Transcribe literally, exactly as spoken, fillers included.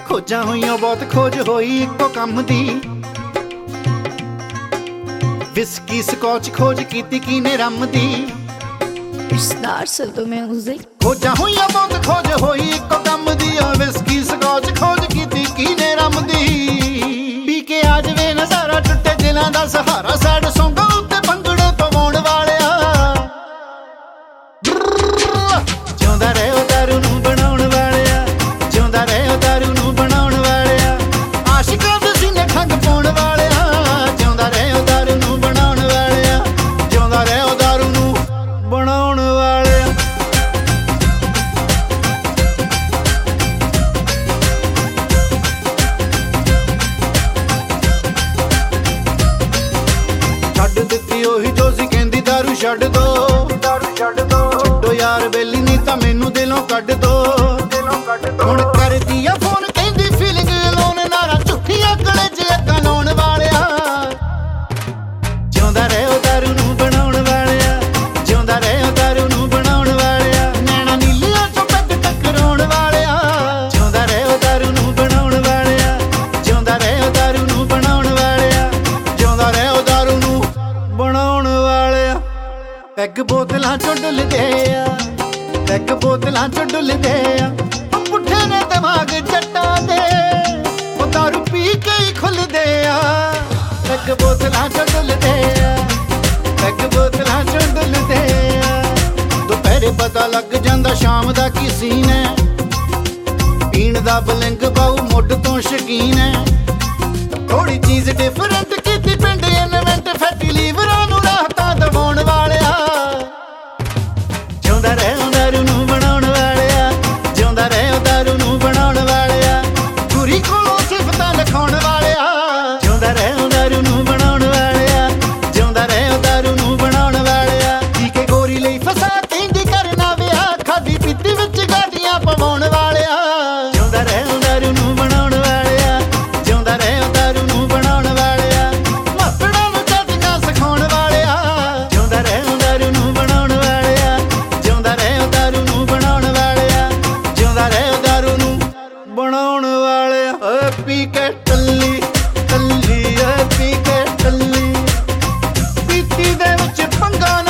खोजां होईयां बहुत खोज होई इक्को कम दी। विस्की स्कॉच खोज कीती कीने रम दी। It's not so the music. खोजां होईयां बहुत खोज होई इक्को कम दी। विस्की स्कॉच खोज कीती कीने रम दी। पी के आ जवे नज़ारा टुटे दिलां दा सहारा। सैड सौंगां उत्ते भंगड़े पवाउण वालिया। जिउंदा रहे ओ दारू नूं बनाउण वालिया। जिउंदा रहे ओ दारू नूं बनाउण वालिया। आशिकां दे सीने खंग पाउण वालिया। जिउंदा रहे ओ दारू नूं बनाउण वालिया। जिउंदा रहे ओ दारू नूं बनाउण वालिया। छड्ड दित्ती ओही जो सी कहंदी दारू छड्ड दो। दारू छड्ड दो छड्डो यार बेली नहीं तां मैनू दिलों कड्ड दो। हुण करदी आ फोन कहंदी फीलिंग अलोन। नारा झूठियां कलेजे अग्गां लाउण वालिया। जिउंदा रहे ओ दारू नूं बनाउण वालिया। जिउंदा रहे ओ दारू नूं बनाउण वालिया। नैना नीलियां चों पैग टकराउण वालिया। जिउंदा रहे ओ दारू नूं बनाउण वालिया। जिउंदा रहे ओ दारू नूं बनाउण वालिया। जिउंदा रहे ओ दारू नूं बनाउण वालिया। पैग बोतलां चों डुलदे आ। पैग बोतलां चों डुलदे आ। ओ पुट्ठे ने दिमाग जट्टां दे। ओ दारू पी के ही खुलदे आ। पैग बोतलां चों डुलदे आ। पैग बोतलां चों डुलदे आ। दुपहरे पता लग जांदा शाम दा की सीन है। पीण दा बलिंग बाऊ मुੱਢ ਤੋਂ ਸ਼ਕੀਨ है। थोड़ी चीज डिफरेंट कीती पिंड इन्वेंट। फैटी लीवरां नूं राहतां दवाउण वालिया। जिउंदा रहे ओ दारू नूं बनाउण वालिया। जिउंदा रहे ओ दारू नूं बनाउण वालिया। गुरी कोलों सिफतां लिखाउण वालिया। जिउंदा रहे ओ दारू नूं बनाउण वालिया। जिउंदा रहे ओ दारू नूं बनाउण वालिया। पी के गोरी लई फसा कहंदी करना विआह। खादी पीती विच गालियां पवाउण वालिया। जिउंदा रहे ओ दारू नूं बनाउण वालिया। जिउंदा रहे ओ दारू नूं बनाउण वालिया। मापड़ां नूं चटकां सिखाउण वालिया। जिउंदा रहे ओ दारू नूं बनाउण वालिया। जिउंदा रहे ओ दारू नूं बनाउण वालिया। जिउंदा रहे ओ दारू नूं बनाउण वालिया। ਓਏ ਪੀ ਕੇ ਟੱਲੀ ਟੱਲੀ ਓਏ ਪੀ ਕੇ ਟੱਲੀ। ਪੀਤੀ ਦੇ ਵਿੱਚ ਪੰਗਾ ਨਾ